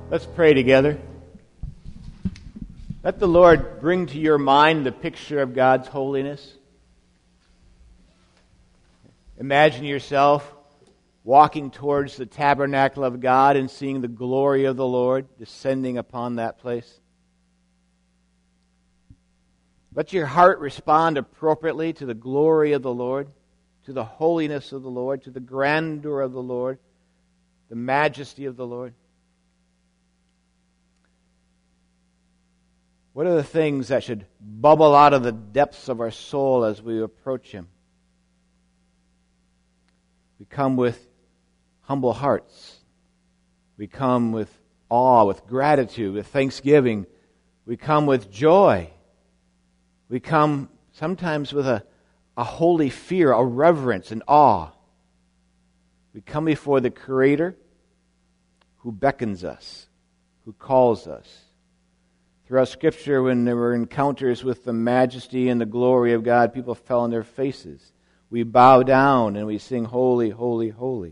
Let's pray together. Let the Lord bring to your mind the picture of God's holiness. Imagine yourself walking towards the tabernacle of God and seeing the glory of the Lord descending upon that place. Let your heart respond appropriately to the glory of the Lord, to the holiness of the Lord, to the grandeur of the Lord, the majesty of the Lord. What are the things that should bubble out of the depths of our soul as we approach Him? We come with humble hearts. We come with awe, with gratitude, with thanksgiving. We come with joy. We come sometimes with a holy fear, a reverence, and awe. We come before the Creator who beckons us, who calls us. Throughout Scripture, when there were encounters with the majesty and the glory of God, people fell on their faces. We bow down and we sing, "Holy, holy, holy."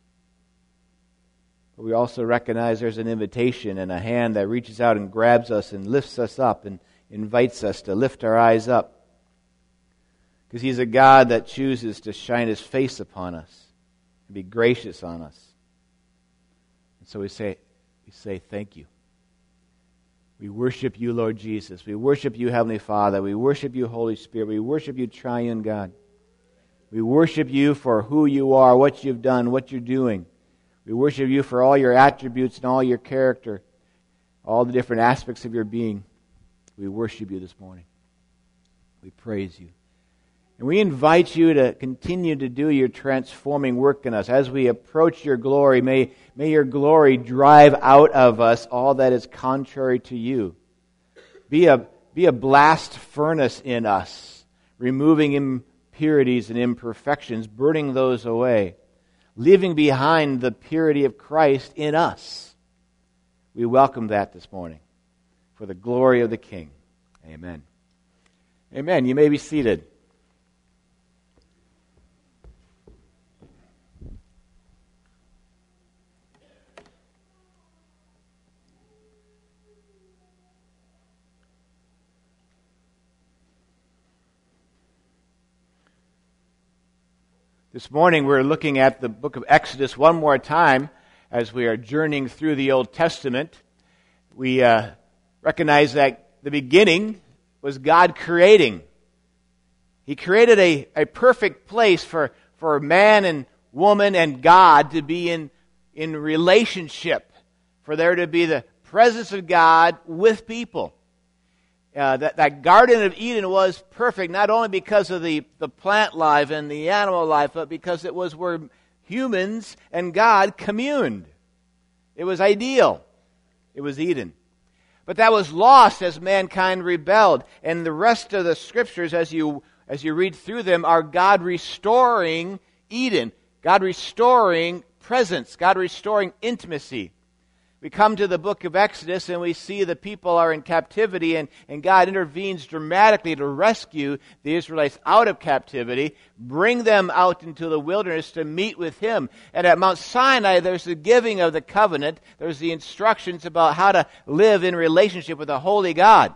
But we also recognize there's an invitation and a hand that reaches out and grabs us and lifts us up and invites us to lift our eyes up. Because He's a God that chooses to shine His face upon us and be gracious on us. And so we say thank you. We worship you, Lord Jesus. We worship you, Heavenly Father. We worship you, Holy Spirit. We worship you, Triune God. We worship you for who you are, what you've done, what you're doing. We worship you for all your attributes and all your character, all the different aspects of your being. We worship you this morning. We praise you. And we invite you to continue to do your transforming work in us. As we approach your glory, may your glory drive out of us all that is contrary to you. Be a blast furnace in us, removing impurities and imperfections, burning those away, leaving behind the purity of Christ in us. We welcome that this morning for the glory of the King. Amen. Amen. You may be seated. This morning we're looking at the book of Exodus one more time as we are journeying through the Old Testament. We recognize that the beginning was God creating. He created a perfect place for man and woman and God to be in relationship, for there to be the presence of God with people. That Garden of Eden was perfect, not only because of the plant life and the animal life, but because it was where humans and God communed. It was ideal. It was Eden. But that was lost as mankind rebelled. And the rest of the Scriptures, as you read through them, are God restoring Eden, God restoring presence, God restoring intimacy. We come to the book of Exodus and we see the people are in captivity and God intervenes dramatically to rescue the Israelites out of captivity, bring them out into the wilderness to meet with Him. And at Mount Sinai, there's the giving of the covenant. There's the instructions about how to live in relationship with a holy God.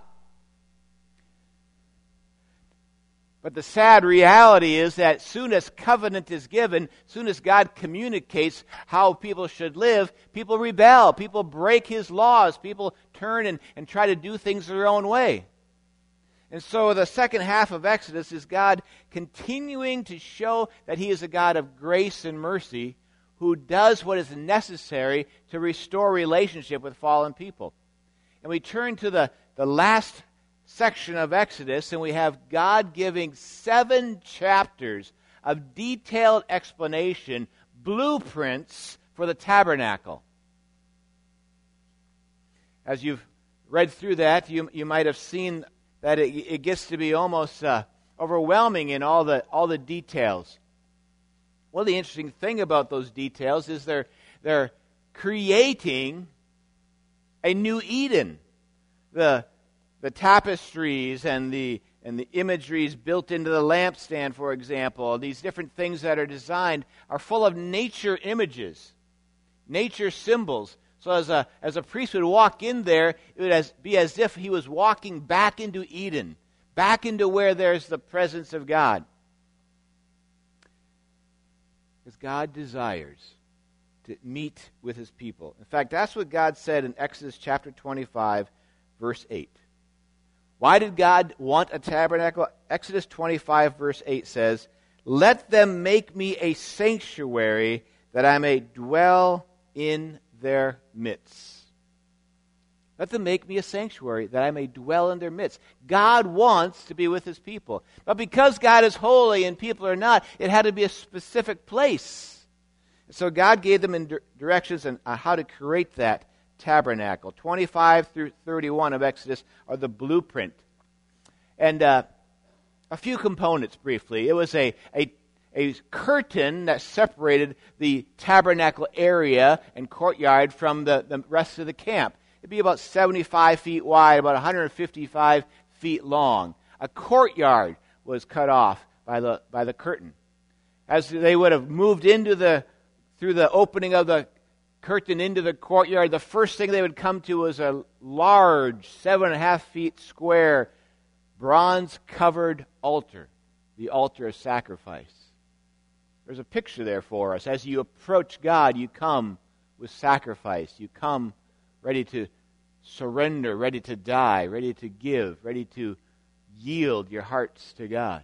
But the sad reality is that soon as covenant is given, soon as God communicates how people should live, people rebel, people break His laws, people turn and try to do things their own way. And so the second half of Exodus is God continuing to show that He is a God of grace and mercy who does what is necessary to restore relationship with fallen people. And we turn to the last section of Exodus, and we have God giving 7 chapters of detailed explanation, blueprints for the tabernacle. As you've read through that, you might have seen that it gets to be almost overwhelming in all the details. Well, the interesting thing about those details is they're creating a new Eden. The tapestries and the imageries built into the lampstand, for example, these different things that are designed are full of nature images, nature symbols, So as a priest would walk in there, it would be as if he was walking back into Eden, back into where there's the presence of God. Because God desires to meet with his people. In fact, that's what God said in Exodus chapter 25, verse 8. Why did God want a tabernacle? Exodus 25, verse 8 says, "Let them make me a sanctuary that I may dwell in their midst." Let them make me a sanctuary that I may dwell in their midst. God wants to be with his people. But because God is holy and people are not, it had to be a specific place. So God gave them directions on how to create that tabernacle. 25 through 31 of Exodus are the blueprint. And a few components briefly. It was a curtain that separated the tabernacle area and courtyard from the rest of the camp. It'd be about 75 feet wide, about 155 feet long. A courtyard was cut off by the curtain. As they would have moved through the opening of the curtain into the courtyard, the first thing they would come to was a large, 7.5 feet square, bronze-covered altar, the altar of sacrifice. There's a picture there for us. As you approach God, you come with sacrifice. You come ready to surrender, ready to die, ready to give, ready to yield your hearts to God.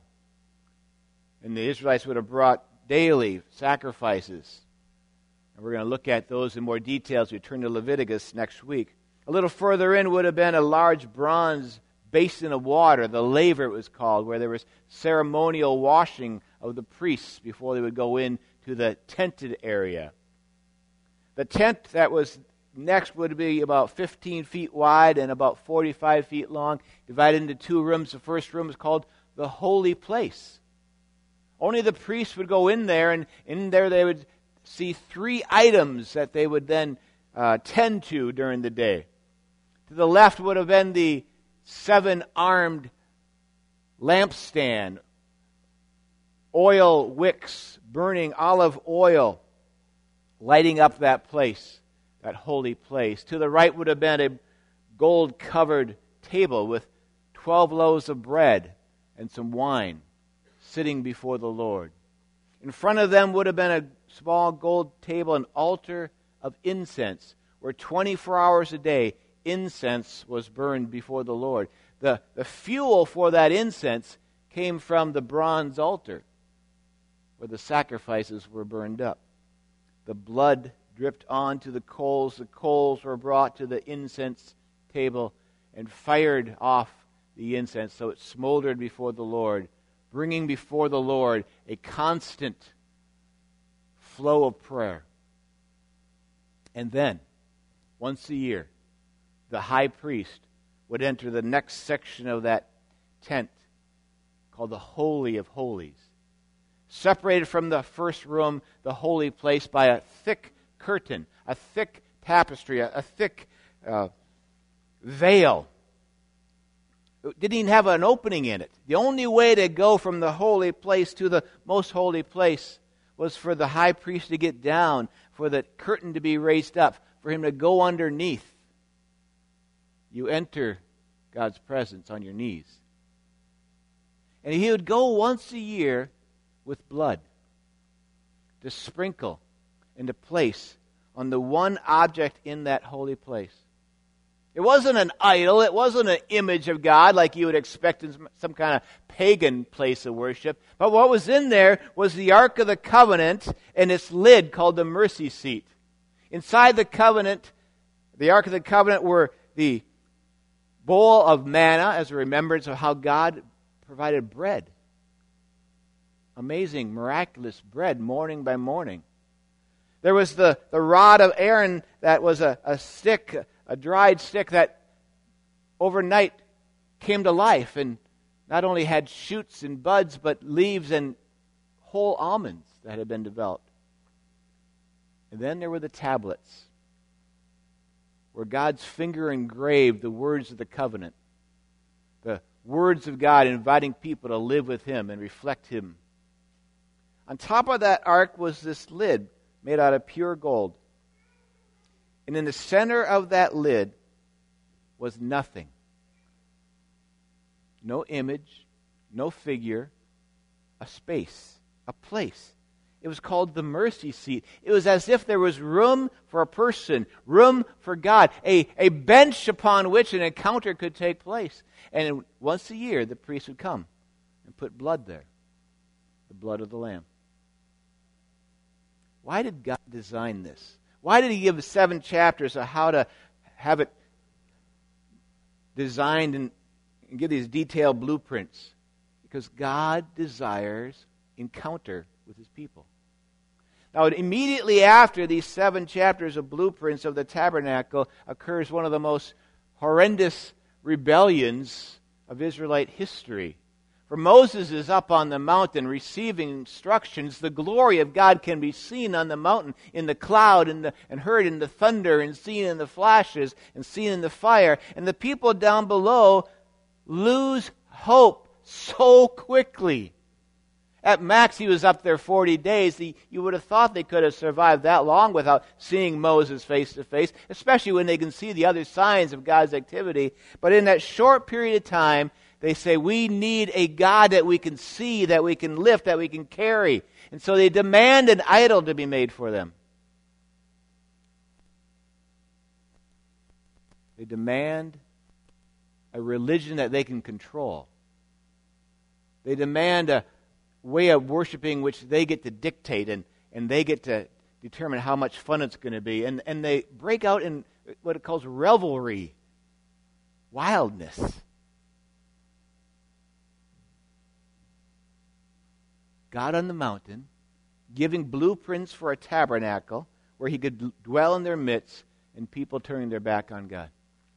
And the Israelites would have brought daily sacrifices. And we're going to look at those in more detail as we turn to Leviticus next week. A little further in would have been a large bronze basin of water, the laver it was called, where there was ceremonial washing of the priests before they would go into the tented area. The tent that was next would be about 15 feet wide and about 45 feet long, divided into two rooms. The first room is called the holy place. Only the priests would go in there, and in there they would see 3 items that they would then tend to during the day. To the left would have been the 7-armed lampstand, oil wicks burning olive oil, lighting up that place, that holy place. To the right would have been a gold-covered table with 12 loaves of bread and some wine sitting before the Lord. In front of them would have been a small gold table, an altar of incense, where 24 hours a day incense was burned before the Lord. The fuel for that incense came from the bronze altar, where the sacrifices were burned up. The blood dripped onto the coals. The coals were brought to the incense table and fired off the incense so it smoldered before the Lord, bringing before the Lord a constant flow of prayer. And then, once a year, the high priest would enter the next section of that tent called the Holy of Holies, separated from the first room, the holy place, by a thick curtain, a thick tapestry, a thick veil. It didn't even have an opening in it. The only way to go from the holy place to the most holy place was for the high priest to get down, for the curtain to be raised up, for him to go underneath. You enter God's presence on your knees. And he would go once a year with blood to sprinkle and to place on the one object in that holy place. It wasn't an idol. It wasn't an image of God like you would expect in some kind of pagan place of worship. But what was in there was the Ark of the Covenant and its lid called the mercy seat. Inside the covenant, the Ark of the Covenant, were the bowl of manna as a remembrance of how God provided bread. Amazing, miraculous bread, morning by morning. There was the rod of Aaron that was a stick, a dried stick that overnight came to life and not only had shoots and buds, but leaves and whole almonds that had been developed. And then there were the tablets, where God's finger engraved the words of the covenant, the words of God inviting people to live with Him and reflect Him. On top of that ark was this lid made out of pure gold. And in the center of that lid was nothing. No image, no figure, a space, a place. It was called the mercy seat. It was as if there was room for a person, room for God, a bench upon which an encounter could take place. And once a year, the priest would come and put blood there, the blood of the Lamb. Why did God design this? Why did He give 7 chapters of how to have it designed and give these detailed blueprints? Because God desires encounter with His people. Now, immediately after these 7 chapters of blueprints of the tabernacle occurs one of the most horrendous rebellions of Israelite history. For Moses is up on the mountain receiving instructions. The glory of God can be seen on the mountain in the cloud and heard in the thunder and seen in the flashes and seen in the fire. And the people down below lose hope so quickly. At max, he was up there 40 days. You would have thought they could have survived that long without seeing Moses face to face, especially when they can see the other signs of God's activity. But in that short period of time, they say, we need a God that we can see, that we can lift, that we can carry. And so they demand an idol to be made for them. They demand a religion that they can control. They demand a way of worshiping which they get to dictate and they get to determine how much fun it's going to be. And they break out in what it calls revelry, wildness. God on the mountain, giving blueprints for a tabernacle where He could dwell in their midst, and people turning their back on God.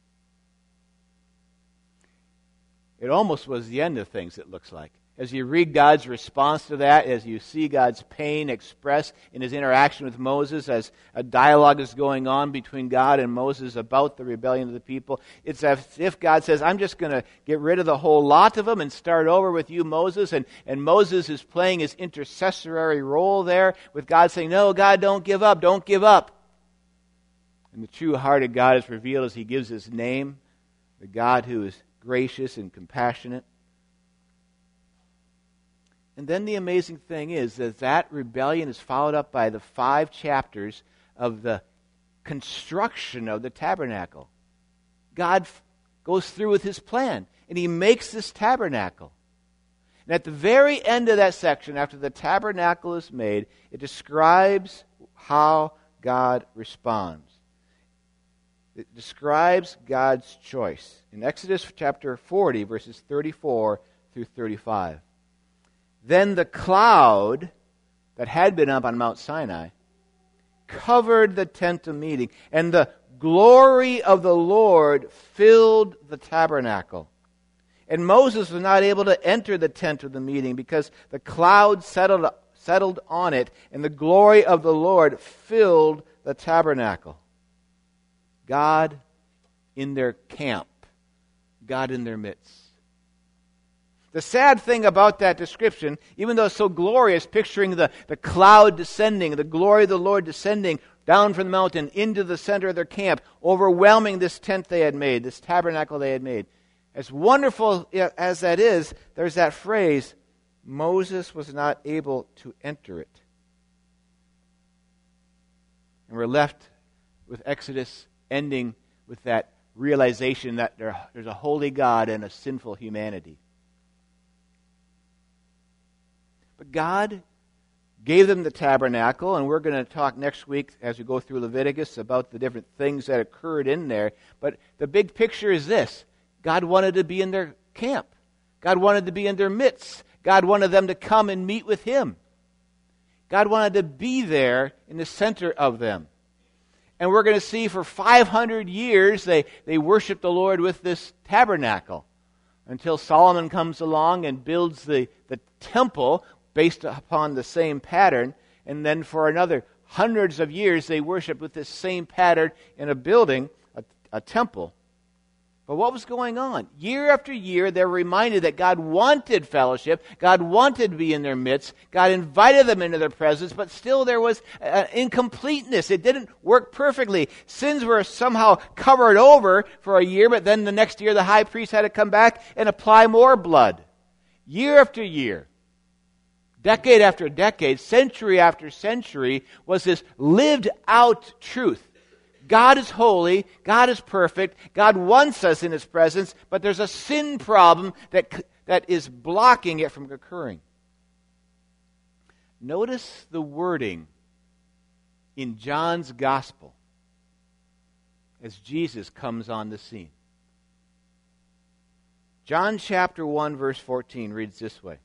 It almost was the end of things, it looks like. As you read God's response to that, as you see God's pain expressed in His interaction with Moses, as a dialogue is going on between God and Moses about the rebellion of the people, it's as if God says, I'm just going to get rid of the whole lot of them and start over with you, Moses. And Moses is playing his intercessory role there, with God saying, no, God, don't give up, don't give up. And the true heart of God is revealed as He gives His name, the God who is gracious and compassionate. And then the amazing thing is that rebellion is followed up by the 5 chapters of the construction of the tabernacle. God goes through with His plan, and He makes this tabernacle. And at the very end of that section, after the tabernacle is made, it describes how God responds. It describes God's choice. In Exodus chapter 40, verses 34 through 35. Then the cloud that had been up on Mount Sinai covered the tent of meeting, and the glory of the Lord filled the tabernacle. And Moses was not able to enter the tent of the meeting because the cloud settled on it, and the glory of the Lord filled the tabernacle. God in their camp, God in their midst. The sad thing about that description, even though it's so glorious, picturing the cloud descending, the glory of the Lord descending down from the mountain into the center of their camp, overwhelming this tent they had made, this tabernacle they had made. As wonderful as that is, there's that phrase, Moses was not able to enter it. And we're left with Exodus ending with that realization that there's a holy God and a sinful humanity. But God gave them the tabernacle, and we're going to talk next week as we go through Leviticus about the different things that occurred in there. But the big picture is this. God wanted to be in their camp. God wanted to be in their midst. God wanted them to come and meet with Him. God wanted to be there in the center of them. And we're going to see for 500 years they worship the Lord with this tabernacle until Solomon comes along and builds the temple based upon the same pattern. And then for another hundreds of years they worship with this same pattern in a building, a temple. But what was going on? Year after year, they're reminded that God wanted fellowship. God wanted to be in their midst. God invited them into their presence, but still there was incompleteness. It didn't work perfectly. Sins were somehow covered over for a year, but then the next year the high priest had to come back and apply more blood. Year after year, decade after decade, century after century, was this lived out truth. God is holy, God is perfect, God wants us in His presence, but there's a sin problem that is blocking it from occurring. Notice the wording in John's Gospel as Jesus comes on the scene. John chapter 1 verse 14 reads this way.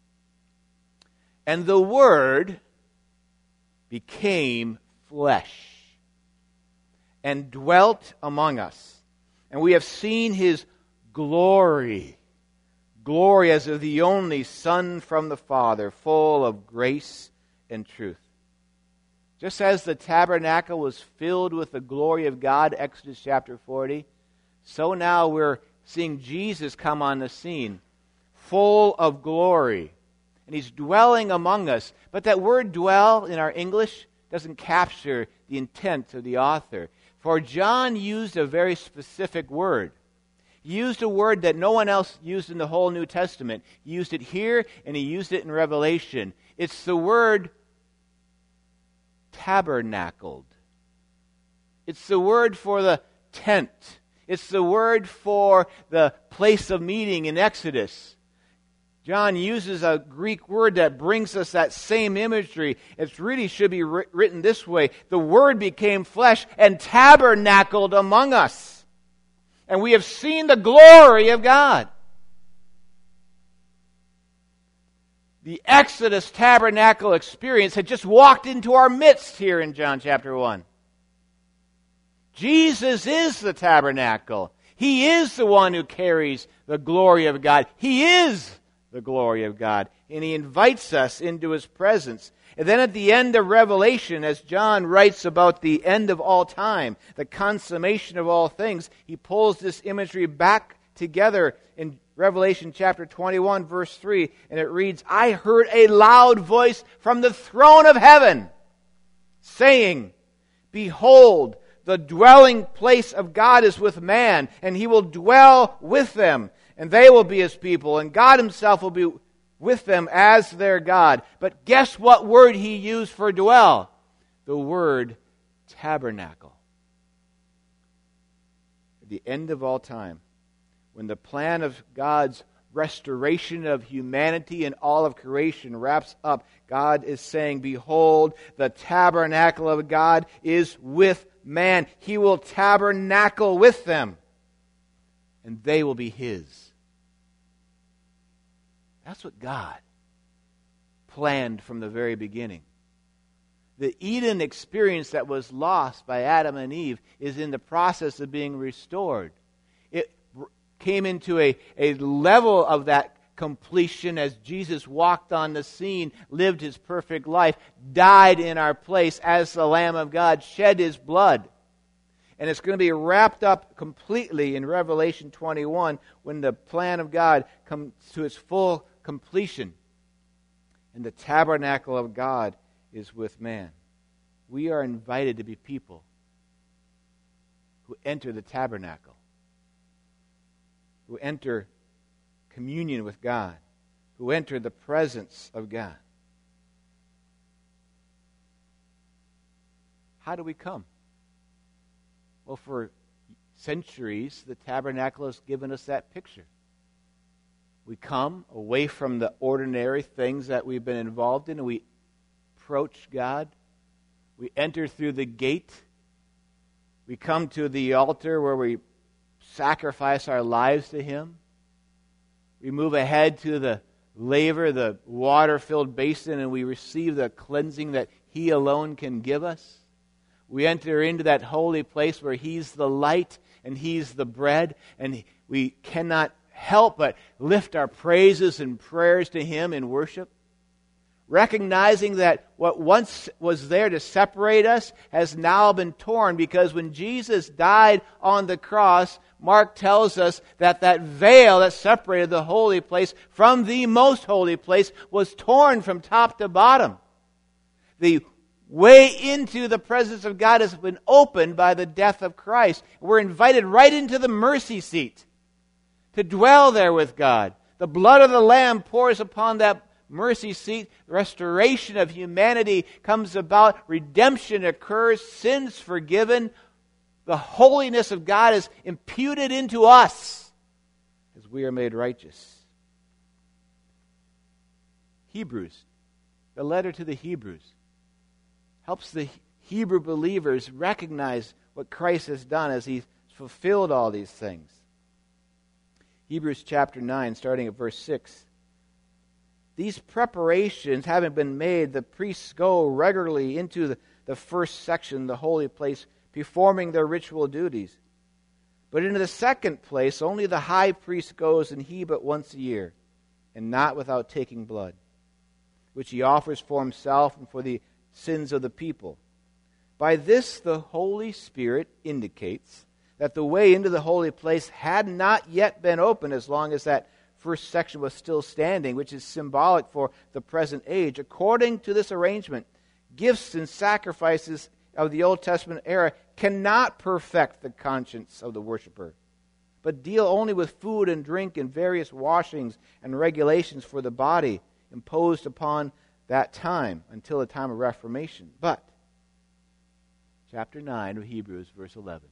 And the Word became flesh and dwelt among us. And we have seen His glory. Glory as of the only Son from the Father, full of grace and truth. Just as the tabernacle was filled with the glory of God, Exodus chapter 40, so now we're seeing Jesus come on the scene, full of glory. And He's dwelling among us. But that word dwell in our English doesn't capture the intent of the author. For John used a very specific word. He used a word that no one else used in the whole New Testament. He used it here and he used it in Revelation. It's the word tabernacled. It's the word for the tent. It's the word for the place of meeting in Exodus. John uses a Greek word that brings us that same imagery. It really should be written this way. The Word became flesh and tabernacled among us. And we have seen the glory of God. The Exodus tabernacle experience had just walked into our midst here in John chapter 1. Jesus is the tabernacle. He is the one who carries the glory of God. He is the glory of God. And He invites us into His presence. And then at the end of Revelation, as John writes about the end of all time, the consummation of all things, he pulls this imagery back together in Revelation chapter 21, verse 3, and it reads, I heard a loud voice from the throne of heaven, saying, Behold, the dwelling place of God is with man, and He will dwell with them. And they will be His people, and God Himself will be with them as their God. But guess what word He used for dwell? The word tabernacle. At the end of all time, when the plan of God's restoration of humanity and all of creation wraps up, God is saying, Behold, the tabernacle of God is with man. He will tabernacle with them, and they will be His. That's what God planned from the very beginning. The Eden experience that was lost by Adam and Eve is in the process of being restored. It came into a level of that completion as Jesus walked on the scene, lived His perfect life, died in our place as the Lamb of God, shed His blood. And it's going to be wrapped up completely in Revelation 21 when the plan of God comes to its full completion. And the tabernacle of God is with man. We are invited to be people who enter the tabernacle, who enter communion with God, who enter the presence of God. How do we come? Well, for centuries, the tabernacle has given us that picture. We come away from the ordinary things that we've been involved in, and we approach God. We enter through the gate. We come to the altar where we sacrifice our lives to Him. We move ahead to the laver, the water-filled basin, and we receive the cleansing that He alone can give us. We enter into that holy place where He's the light and He's the bread, and we cannot help but lift our praises and prayers to Him in worship, recognizing that what once was there to separate us has now been torn, because when Jesus died on the cross, Mark tells us that that veil that separated the holy place from the most holy place was torn from top to bottom. The way into the presence of God has been opened by the death of Christ. We're invited right into the mercy seat to dwell there with God. The blood of the Lamb pours upon that mercy seat. Restoration of humanity comes about. Redemption occurs. Sins forgiven. The holiness of God is imputed into us as we are made righteous. Hebrews, the letter to the Hebrews, helps the Hebrew believers recognize what Christ has done as He's fulfilled all these things. Hebrews chapter 9, starting at verse 6. These preparations having been made, the priests go regularly into the first section, the holy place, performing their ritual duties. But into the second place, only the high priest goes, and he but once a year, and not without taking blood, which he offers for himself and for the sins of the people. By this the Holy Spirit indicates that the way into the holy place had not yet been opened as long as that first section was still standing, which is symbolic for the present age. According to this arrangement, gifts and sacrifices of the Old Testament era cannot perfect the conscience of the worshiper, but deal only with food and drink and various washings and regulations for the body imposed upon that time until the time of Reformation. But, chapter 9 of Hebrews, verse 11.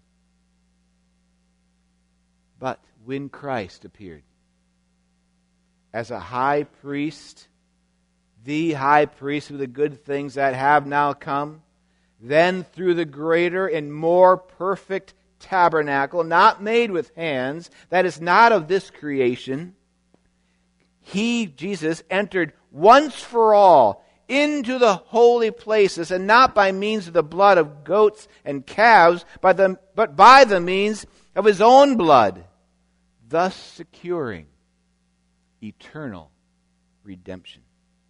But when Christ appeared as a high priest, the high priest of the good things that have now come, then through the greater and more perfect tabernacle, not made with hands, that is not of this creation, He, Jesus, entered once for all into the holy places, and not by means of the blood of goats and calves, but by the means of His own blood, thus securing eternal redemption.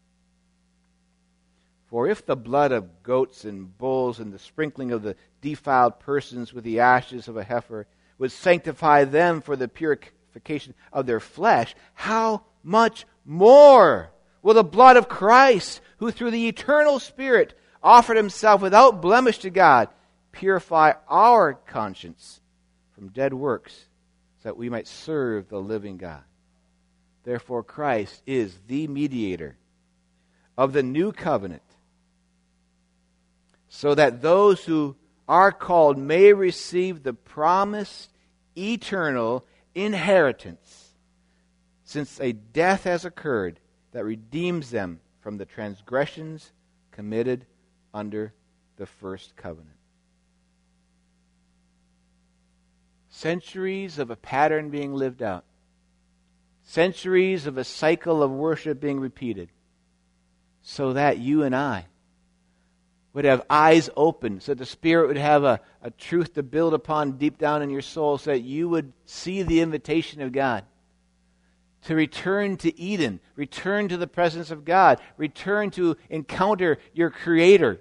For if the blood of goats and bulls and the sprinkling of the defiled persons with the ashes of a heifer would sanctify them for the purification of their flesh, how much more will the blood of Christ, who through the eternal Spirit offered Himself without blemish to God, purify our conscience from dead works, so that we might serve the living God. Therefore Christ is the mediator of the new covenant, so that those who are called may receive the promised eternal inheritance, since a death has occurred that redeems them from the transgressions committed under the first covenant. Centuries of a pattern being lived out. Centuries of a cycle of worship being repeated, so that you and I would have eyes open, so that the Spirit would have a truth to build upon deep down in your soul, so that you would see the invitation of God to return to Eden, return to the presence of God, return to encounter your Creator,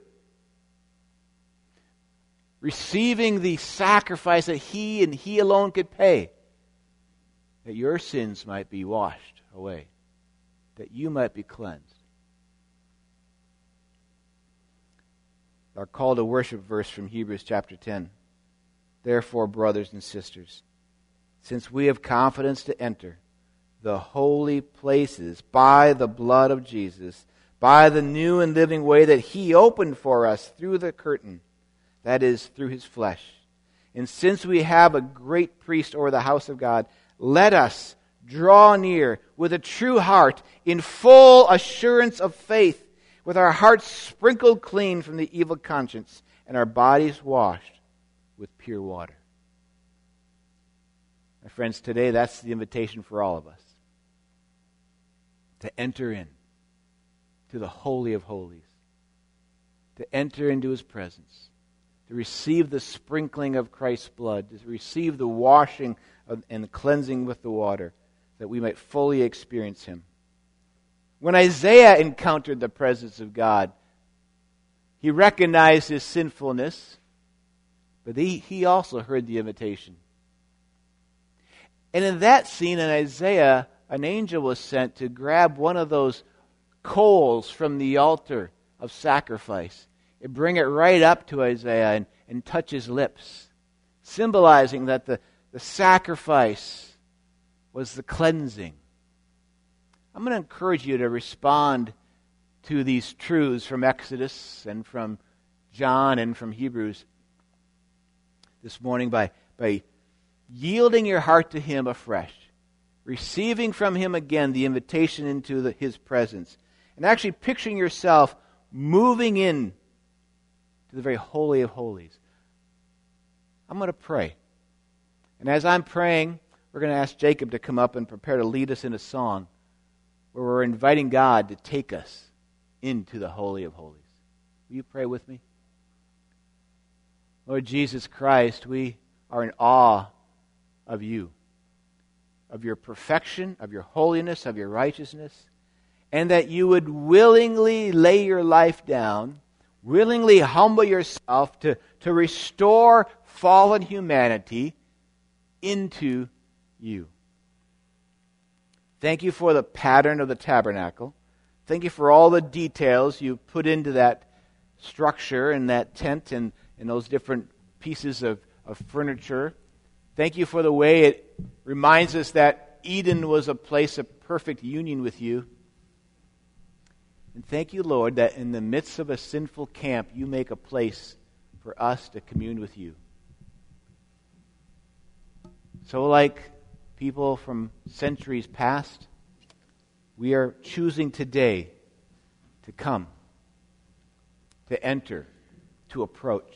receiving the sacrifice that He and He alone could pay, that your sins might be washed away, that you might be cleansed. Our call to worship verse from Hebrews chapter 10. Therefore, brothers and sisters, since we have confidence to enter the holy places by the blood of Jesus, by the new and living way that He opened for us through the curtain, that is, through His flesh. And since we have a great priest over the house of God, let us draw near with a true heart in full assurance of faith, with our hearts sprinkled clean from the evil conscience and our bodies washed with pure water. My friends, today that's the invitation for all of us, to enter in to the Holy of Holies, to enter into His presence, to receive the sprinkling of Christ's blood, to receive the washing and the cleansing with the water, that we might fully experience Him. When Isaiah encountered the presence of God, he recognized his sinfulness, but he also heard the invitation. And in that scene in Isaiah, an angel was sent to grab one of those coals from the altar of sacrifice and bring it right up to Isaiah and touch his lips, symbolizing that the sacrifice was the cleansing. I'm going to encourage you to respond to these truths from Exodus and from John and from Hebrews this morning by yielding your heart to Him afresh, receiving from Him again the invitation into His presence, and actually picturing yourself moving in to the very Holy of Holies. I'm going to pray. And as I'm praying, we're going to ask Jacob to come up and prepare to lead us in a song where we're inviting God to take us into the Holy of Holies. Will you pray with me? Lord Jesus Christ, we are in awe of you, of your perfection, of your holiness, of your righteousness, and that you would willingly lay your life down, willingly humble yourself to restore fallen humanity into you. Thank you for the pattern of the tabernacle. Thank you for all the details you put into that structure and that tent and those different pieces of furniture. Thank you for the way it reminds us that Eden was a place of perfect union with you. And thank you, Lord, that in the midst of a sinful camp, you make a place for us to commune with you. So like people from centuries past, we are choosing today to come, to enter, to approach.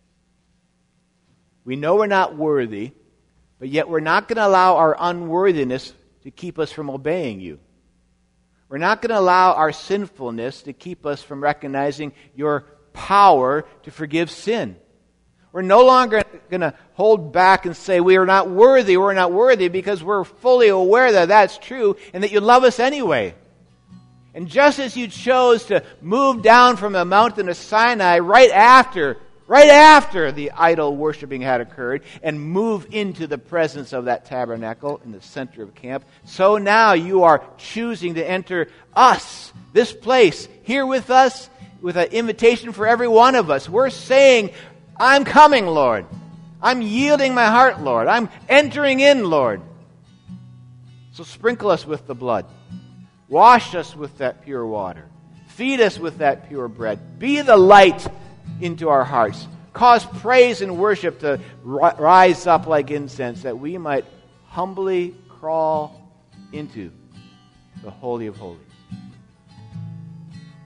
We know we're not worthy, but yet we're not going to allow our unworthiness to keep us from obeying you. We're not going to allow our sinfulness to keep us from recognizing your power to forgive sin. We're no longer going to hold back and say we are not worthy, because we're fully aware that that's true and that you love us anyway. And just as you chose to move down from the mountain of Sinai right after the idol worshiping had occurred and move into the presence of that tabernacle in the center of camp, so now you are choosing to enter us, this place, here with us, with an invitation for every one of us. We're saying, I'm coming, Lord. I'm yielding my heart, Lord. I'm entering in, Lord. So sprinkle us with the blood. Wash us with that pure water. Feed us with that pure bread. Be the light into our hearts. Cause praise and worship to rise up like incense, that we might humbly crawl into the Holy of Holies.